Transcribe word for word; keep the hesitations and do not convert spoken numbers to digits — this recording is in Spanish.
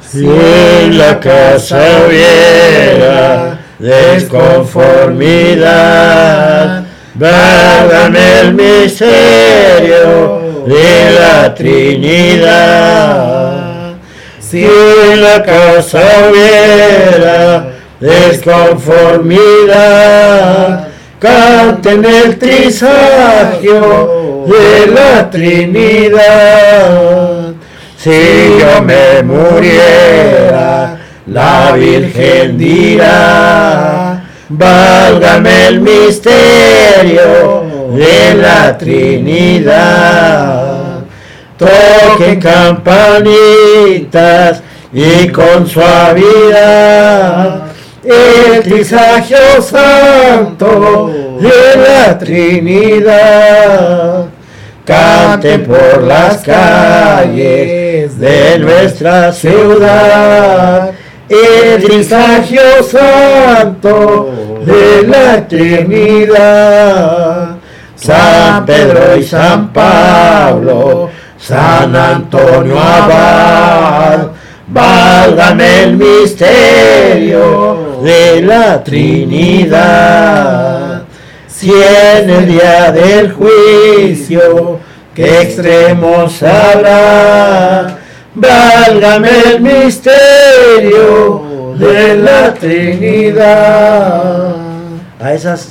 Si en la casa hubiera desconformidad, válgame el misterio de la Trinidad. Si en la casa hubiera desconformidad, canten el trisagio de la Trinidad. Si yo me muriera, la Virgen dirá, válgame el misterio de la Trinidad. Toquen campanitas y con suavidad el trisagio santo de la Trinidad. Canten por las calles de nuestra ciudad el trisagio santo de la Trinidad. San Pedro y San Pablo, San Antonio Abad, válgame el misterio de la Trinidad. Si en el día del juicio, ¿qué extremos habrá? Válgame el misterio de la Trinidad. A esas